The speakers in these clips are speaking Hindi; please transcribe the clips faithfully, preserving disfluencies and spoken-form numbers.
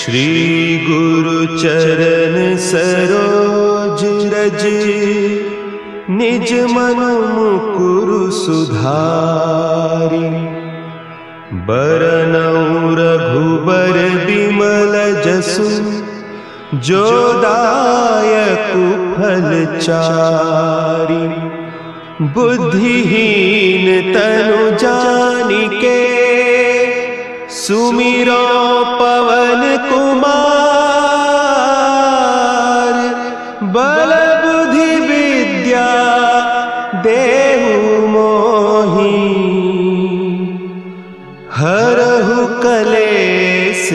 श्री गुरु चरण सरोज रज, निज मन मुकुरु सुधारि। बरनउँ रघुबर बिमल जसु, जो दायकु फल चारि। बुद्धिहीन तनु जानिके, सुमिरो पवन कुमार। बल बुद्धि विद्या देहु मोहि, हरहु कलेस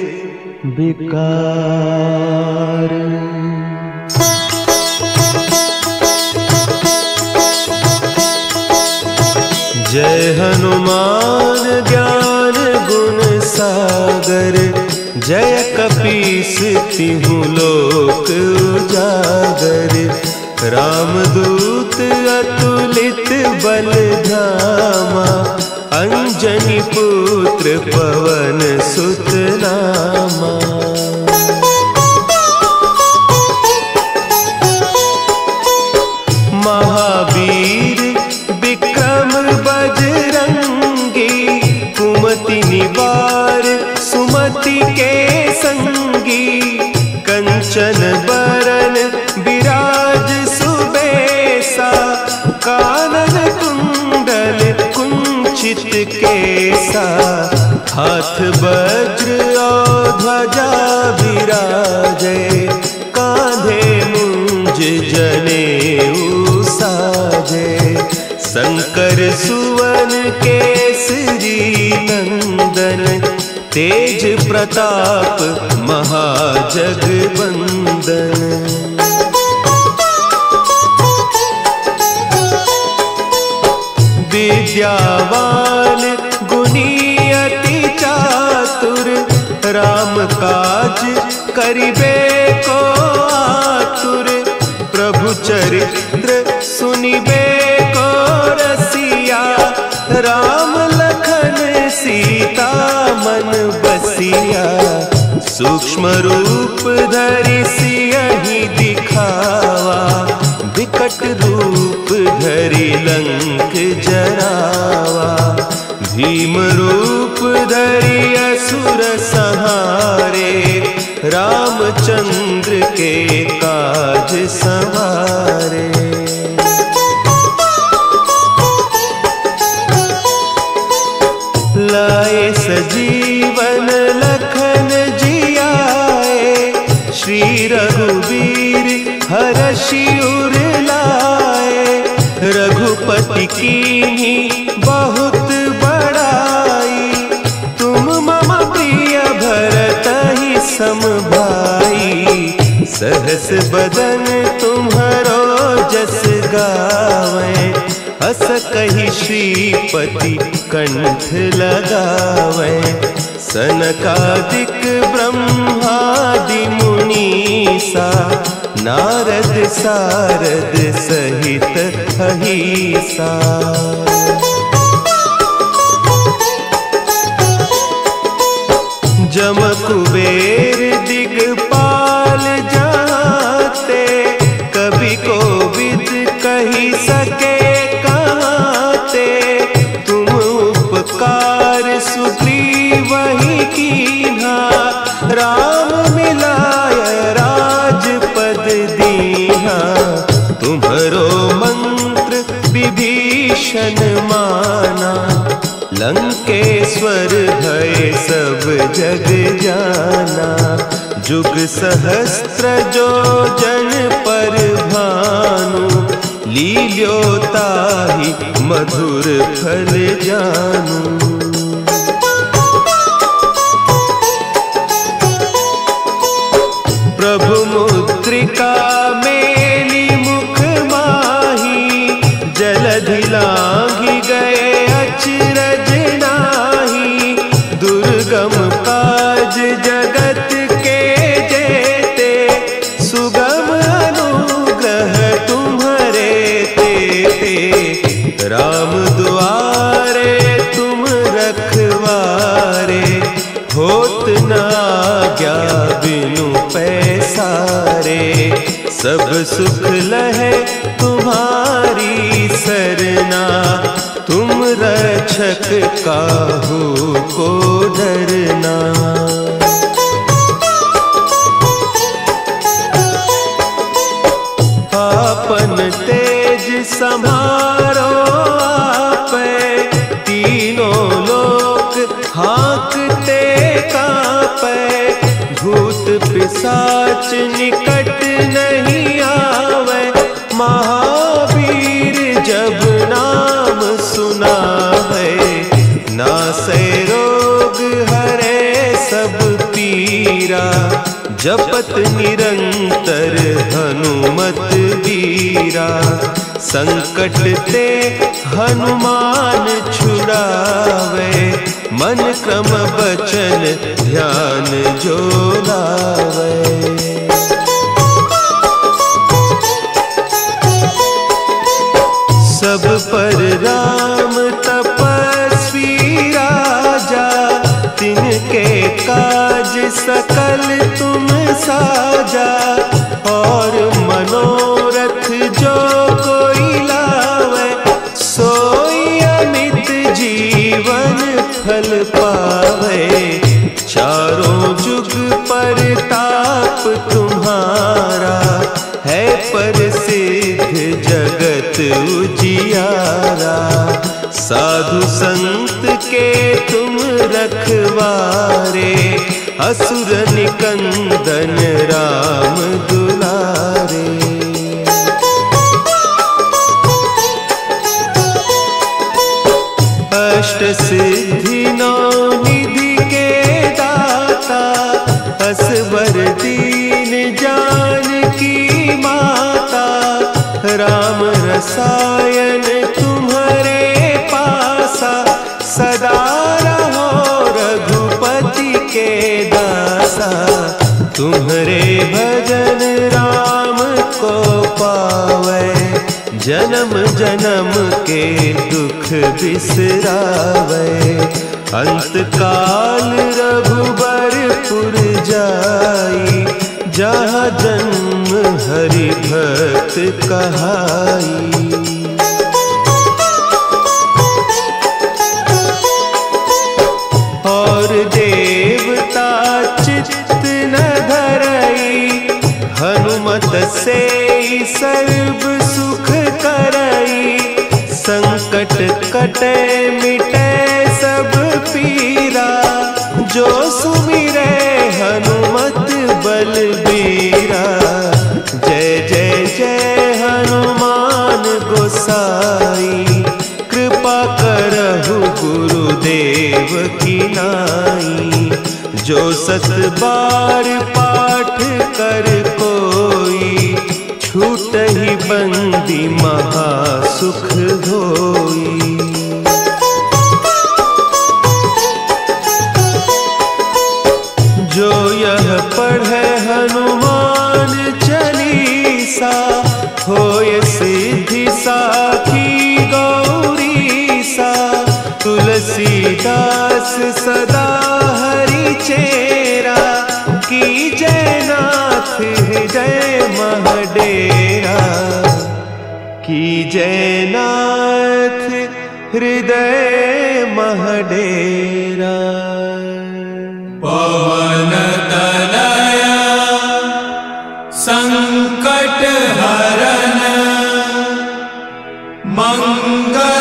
विकार। जय हनुमान ज्ञान गुण सागर, जय कपीस तिहु लोक उजागर। रामदूत अतुलित बल धामा, अंजनी पुत्र पवन सुत नामा। महावीर विक्रम बजरंगी, कुमति निवार सुमति के संगी। कंचन बरन विराज सुबेसा, कानन कुंडल कुंचित केसा। हाथ वज्र और ध्वजा विराजे, कांधे मुंज जनेऊ साजे। शंकर सुवन केसरी नंदन, तेज प्रताप महाजगवंदन। विद्यावान गुणी अति चातुर, राम काज करिबे को आतुर। प्रभु चरित्र सुनिबे को रसिया, राम लखन सीता मन बसिया। सूक्ष्म रूप धरि सियहि दिखावा, विकट रूप धरि लंक जरावा। भीम रूप धरि असुर संहारे, रामचंद्र के काज संवारे। लाए सजीवन लखन जियाए, श्री रघुवीर हरषि उर लाए। रघुपति कीन्ही बहुत बड़ाई, तुम मम प्रिय भरतहि सम भाई। सहस बदन तुम्हरो जस गावें, अस कहि श्रीपति कंठ लगावें। सनकादिक ब्रह्मादि मुनीसा, नारद सारद सहित अहीसा। जम कुबेर दिगपाल जाते, कवि कोविद कहि सके कहते। तुम उपकार सुग्रीवहि कीन्हा, राम मिलाय राजपद दीन्हा। तुम्हरो मंत्र विभीषण माना, लंकेश्वर भय सब जग जाना। जुग सहस्त्र जो जन पर भानु, लील्यो ताहि मधुर फल जानू। प्रभु मुद्रिका मेली मुख माही, जलधि लांघि गए अचरज नाही। दुर्गम काज जगत के जेते, सुगम अनुग्रह तुम्हरे तेते। राम दुआरे तुम सब सुख लहे तुम्हारी सरना, तुम रक्षक काहू को डरना। आपन तेज समारो आपे, तीनों लोक हाँकते कांपे। भूत पिशाच निकट नहीं आवे, महावीर जब नाम सुनावे। नासे रोग हरे सब पीरा, जपत निरंतर हनुमत वीरा। संकट ते हनुमान छुड़ावे, मन क्रम बचन ध्यान जो लावे। सब पर राम तपस्वी राजा, तिनके काज सकल तुम साजा। और मनोरथ जो कोई लावे, सोई अमित जीवन फल पावे। चारों जुग परताप तुम्हारा, है प्रसिद्ध जगत उजियारा। साधु संत के तुम रखवारे, असुर निकंदन राम दुलारे। अष्ट सिद्धि नौ निधि के दाता, असवर दीन जानकी माता। राम रसायन तुम्हारे पासा, सदा रहो रघुपति के दासा। तुम्हारे भजन राम को पावे, जन्म जन्म के दुख बिसरावे। अंत काल रघुबरपुर जाई, जहाँ जन्म हरि भक्त कहाई। और देवता चित्त न धरई, हनुमत से सर्व सुख करई। संकट कटे मिटे सब पीरा, जो सुमिरे हनुमत बलबीरा। जय जय जय हनुमान गोसाई, कृपा करहु गुरुदेव की नाई। जो सत बार पाठ कर कोई, छूटहि बंदी महासुख होई। जो यह पढ़े हनुमान चालीसा, होय सिद्धि साखी गौरीसा। तुलसीदास सदा हरि चेरा, की जयनाथ हृदय महडेरा। की जयनाथ हृदय महडेरा। पवन तनया संकट हरन, मंगल